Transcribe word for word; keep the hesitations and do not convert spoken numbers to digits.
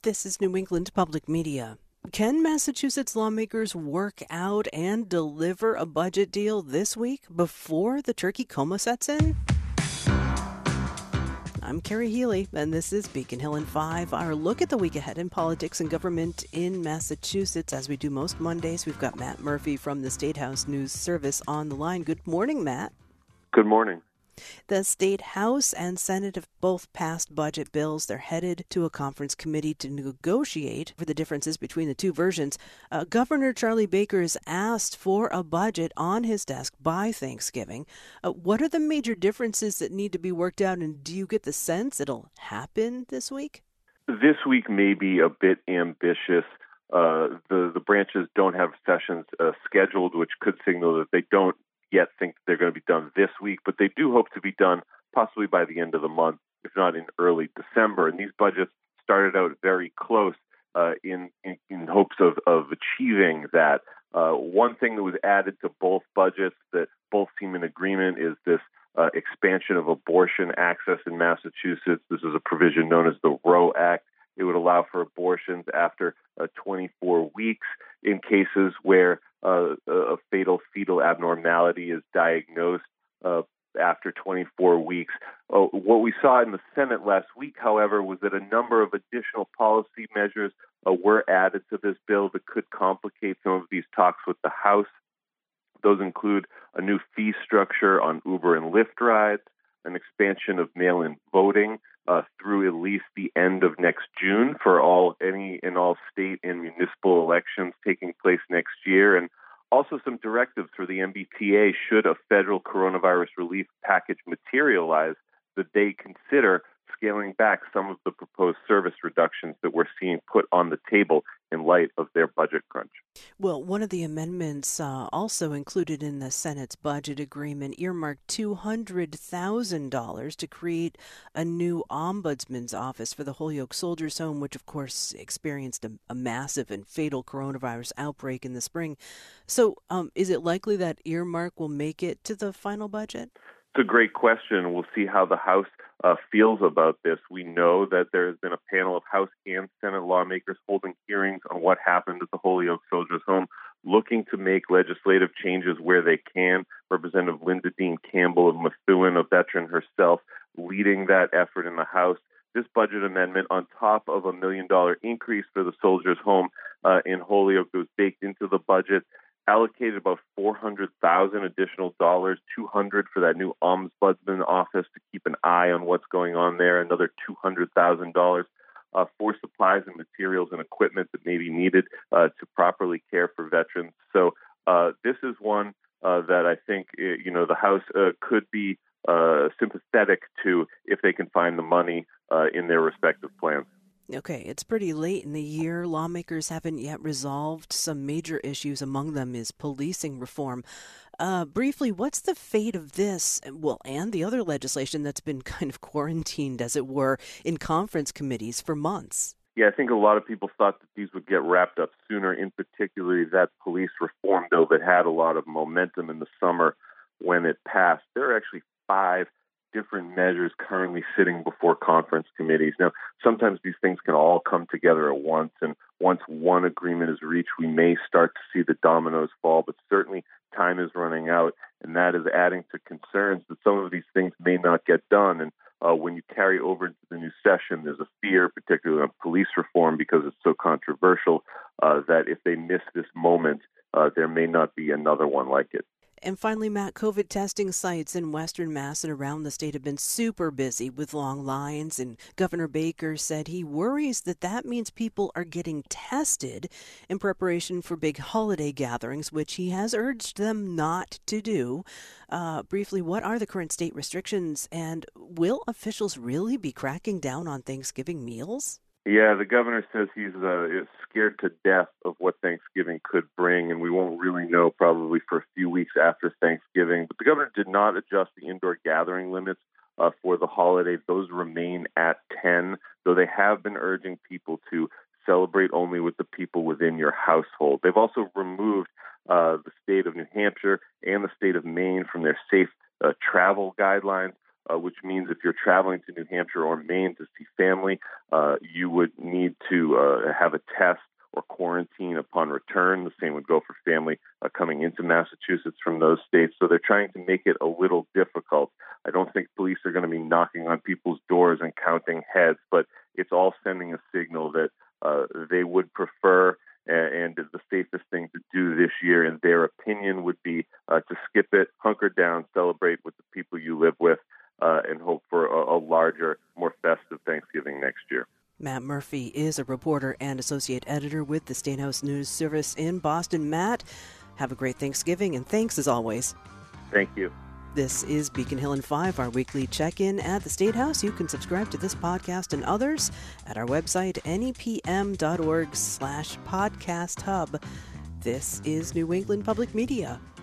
This is New England Public Media. Can Massachusetts lawmakers work out and deliver a budget deal this week before the turkey coma sets in? I'm Carrie Healy, and this is Beacon Hill in five, our look at the week ahead in politics and government in Massachusetts. As we do most Mondays, we've got Matt Murphy from the State House News Service on the line. Good morning, Matt. Good morning. The State House and Senate have both passed budget bills. They're headed to a conference committee to negotiate for the differences between the two versions. Uh, Governor Charlie Baker has asked for a budget on his desk by Thanksgiving. Uh, what are the major differences that need to be worked out, and do you get the sense it'll happen this week? This week may be a bit ambitious. Uh, the, the branches don't have sessions uh, scheduled, which could signal that they don't yet think they're going to be done this week, but they do hope to be done possibly by the end of the month, if not in early December. And these budgets started out very close uh, in, in in hopes of, of achieving that. Uh, one thing that was added to both budgets that both seem in agreement is this uh, expansion of abortion access in Massachusetts. This is a provision known as the Roe Act. It would allow for abortions after uh, twenty-four weeks in cases where uh, a fatal fetal abnormality is diagnosed uh, after twenty-four weeks. Uh, what we saw in the Senate last week, however, was that a number of additional policy measures uh, were added to this bill that could complicate some of these talks with the House. Those include a new fee structure on Uber and Lyft rides, an expansion of mail-in voting uh, through at least the end of next June for all any and all state and municipal elections taking place next year, and also some directives for the M B T A should a federal coronavirus relief package materialize that they consider scaling back some of the proposed service reductions that we're seeing put on the table in light of their budget crunch. Well, one of the amendments uh, also included in the Senate's budget agreement earmarked two hundred thousand dollars to create a new ombudsman's office for the Holyoke Soldiers' Home, which, of course, experienced a, a massive and fatal coronavirus outbreak in the spring. So um, is it likely that earmark will make it to the final budget? It's a great question. We'll see how the House uh, feels about this. We know that there has been a panel of House and Senate lawmakers holding hearings on what happened at the Holyoke Soldiers' Home, looking to make legislative changes where they can. Representative Linda Dean Campbell of Methuen, a veteran herself, leading that effort in the House. This budget amendment, on top of a million dollar increase for the Soldiers' Home uh, in Holyoke, that was baked into the budget, allocated about four hundred thousand dollars additional dollars, two hundred dollars for that new ombudsman office to keep an eye on what's going on there, another two hundred thousand dollars uh, for supplies and materials and equipment that may be needed uh, to properly care for veterans. So uh, this is one uh, that I think, you know, the House uh, could be uh, sympathetic to if they can find the money uh, in their respective plans. Okay, it's pretty late in the year. Lawmakers haven't yet resolved some major issues. Among them is policing reform. Uh, briefly, what's the fate of this, well, and the other legislation that's been kind of quarantined, as it were, in conference committees for months? Yeah, I think a lot of people thought that these would get wrapped up sooner, in particular that police reform bill that had a lot of momentum in the summer when it passed. There are actually five different measures currently sitting before conference committees. Now, sometimes these things can all come together at once, and once one agreement is reached, we may start to see the dominoes fall, but certainly time is running out, and that is adding to concerns that some of these things may not get done. And uh, when you carry over into the new session, there's a fear, particularly on police reform, because it's so controversial, uh, that if they miss this moment, uh, there may not be another one like it. And finally, Matt, COVID testing sites in Western Mass and around the state have been super busy with long lines, and Governor Baker said he worries that that means people are getting tested in preparation for big holiday gatherings, which he has urged them not to do. Uh, briefly, what are the current state restrictions, and will officials really be cracking down on Thanksgiving meals? Yeah, the governor says he's uh, scared to death of what Thanksgiving could bring, and we won't really know probably for a few weeks after Thanksgiving. But the governor did not adjust the indoor gathering limits uh, for the holiday. Those remain at ten, though they have been urging people to celebrate only with the people within your household. They've also removed uh, the state of New Hampshire and the state of Maine from their safe uh, travel guidelines. uh, which means if you're traveling to New Hampshire or Maine to see family, uh, you would need to uh, have a test or quarantine upon return. The same would go for family uh, coming into Massachusetts from those states. So they're trying to make it a little difficult. I don't think police are going to be knocking on people's doors and counting heads, but it's all sending a signal that uh, they would prefer and the safest thing to do this year, in their opinion, would be uh, to skip it, hunker down, celebrate with the people you live with, uh, and hope for a, a larger, more festive Thanksgiving next year. Matt Murphy is a reporter and associate editor with the State House News Service in Boston. Matt, have a great Thanksgiving, and thanks as always. Thank you. This is Beacon Hill in five, our weekly check-in at the State House. You can subscribe to this podcast and others at our website, nepm.org slash podcast hub. This is New England Public Media.